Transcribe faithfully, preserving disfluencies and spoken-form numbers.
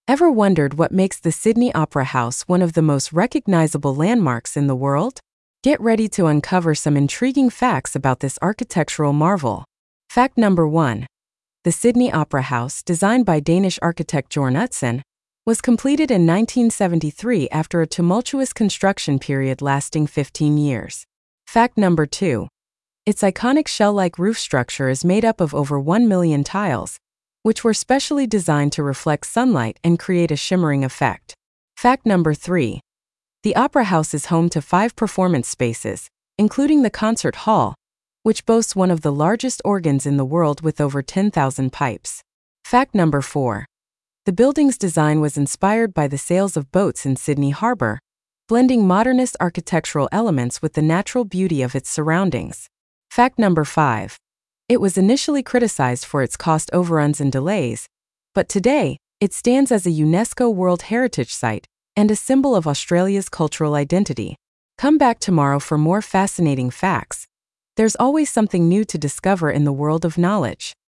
Ever wondered what makes the Sydney Opera House one of the most recognizable landmarks in the world? Get ready to uncover some intriguing facts about this architectural marvel. Fact number one. The Sydney Opera House, designed by Danish architect Jørn Utzon, was completed in nineteen seventy-three after a tumultuous construction period lasting fifteen years. Fact number two. Its iconic shell-like roof structure is made up of over one million tiles, which were specially designed to reflect sunlight and create a shimmering effect. Fact number three. The Opera House is home to five performance spaces, including the Concert Hall, which boasts one of the largest organs in the world with over ten thousand pipes. Fact number four. The building's design was inspired by the sails of boats in Sydney Harbour, blending modernist architectural elements with the natural beauty of its surroundings. Fact number five. It was initially criticized for its cost overruns and delays, but today, it stands as a UNESCO World Heritage Site and a symbol of Australia's cultural identity. Come back tomorrow for more fascinating facts. There's always something new to discover in the world of knowledge.